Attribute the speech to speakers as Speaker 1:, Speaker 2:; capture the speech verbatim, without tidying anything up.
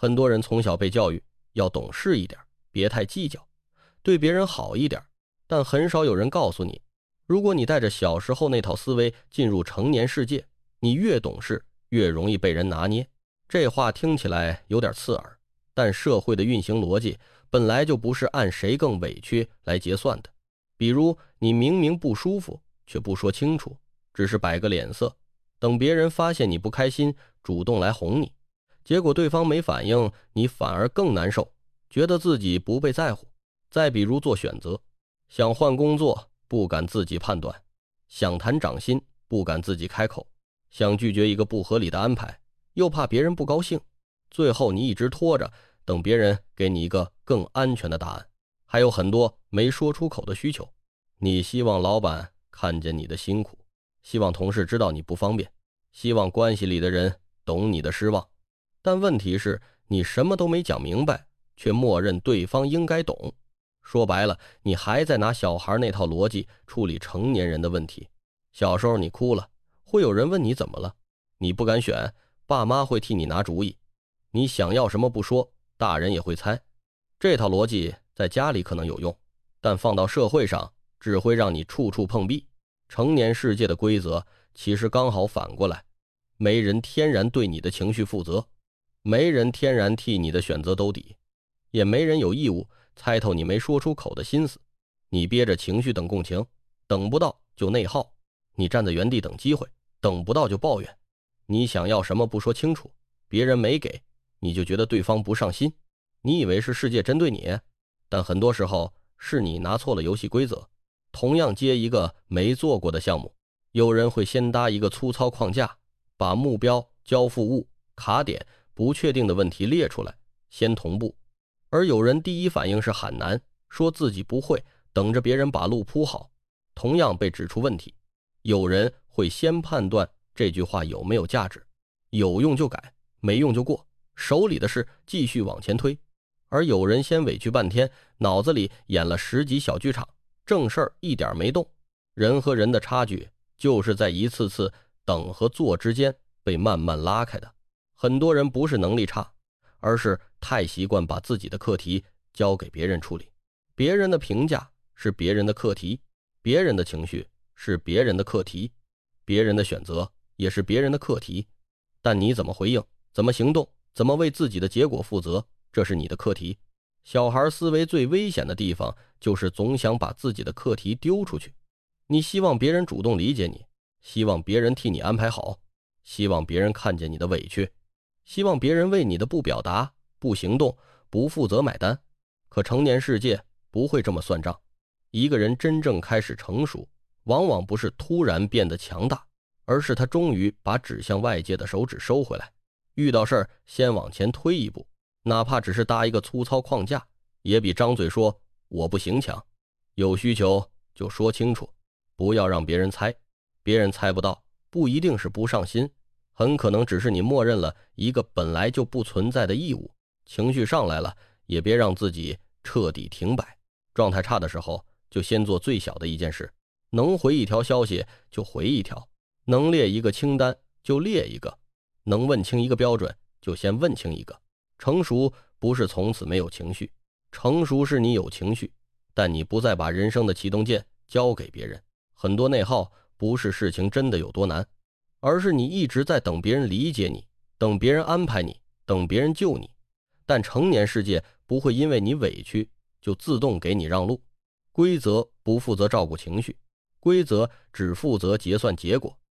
Speaker 1: 很多人从小被教育要懂事一点，别太计较，对别人好一点，但很少有人告诉你，如果你带着小时候那套思维进入成年世界，你越懂事越容易被人拿捏。这话听起来有点刺耳，但社会的运行逻辑本来就不是按谁更委屈来结算的。比如你明明不舒服却不说清楚，只是摆个脸色，等别人发现你不开心主动来哄你，结果对方没反应，你反而更难受，觉得自己不被在乎。再比如做选择，想换工作不敢自己判断，想谈涨薪不敢自己开口，想拒绝一个不合理的安排又怕别人不高兴，最后你一直拖着，等别人给你一个更安全的答案。还有很多没说出口的需求，你希望老板看见你的辛苦，希望同事知道你不方便，希望关系里的人懂你的失望，但问题是你什么都没讲明白，却默认对方应该懂。说白了，你还在拿小孩那套逻辑处理成年人的问题。小时候你哭了，会有人问你怎么了，你不敢选，爸妈会替你拿主意，你想要什么不说，大人也会猜。这套逻辑在家里可能有用，但放到社会上只会让你处处碰壁。成年世界的规则其实刚好反过来，没人天然对你的情绪负责，没人天然替你的选择兜底，也没人有义务猜透你没说出口的心思。你憋着情绪等共情，等不到就内耗，你站在原地等机会，等不到就抱怨。你想要什么不说清楚，别人没给，你就觉得对方不上心，你以为是世界针对你，但很多时候是你拿错了游戏规则。同样接一个没做过的项目，有人会先搭一个粗糙框架，把目标、交付物、卡点、不确定的问题列出来，先同步，而有人第一反应是喊难，说自己不会，等着别人把路铺好，同样被指出问题。有人会先判断这句话有没有价值，有用就改，没用就过，手里的事继续往前推。而有人先委屈半天，脑子里演了十集小剧场，正事儿一点没动。人和人的差距就是在一次次等和做之间被慢慢拉开的。很多人不是能力差，而是太习惯把自己的课题交给别人处理。别人的评价是别人的课题，别人的情绪是别人的课题，别人的选择也是别人的课题。但你怎么回应，怎么行动，怎么为自己的结果负责，这是你的课题。小孩思维最危险的地方就是总想把自己的课题丢出去。你希望别人主动理解你，希望别人替你安排好，希望别人看见你的委屈，希望别人为你的不表达、不行动、不负责买单。可成年世界不会这么算账。一个人真正开始成熟，往往不是突然变得强大，而是他终于把指向外界的手指收回来，遇到事儿先往前推一步，哪怕只是搭一个粗糙框架，也比张嘴说我不行强。有需求就说清楚，不要让别人猜，别人猜不到不一定是不上心，很可能只是你默认了一个本来就不存在的义务。情绪上来了，也别让自己彻底停摆。状态差的时候，就先做最小的一件事，能回一条消息就回一条，能列一个清单就列一个，能问清一个标准就先问清一个。成熟不是从此没有情绪，成熟是你有情绪，但你不再把人生的启动键交给别人。很多内耗不是事情真的有多难，而是你一直在等别人理解你，等别人安排你，等别人救你。但成年世界不会因为你委屈就自动给你让路，规则不负责照顾情绪，规则只负责结算结果。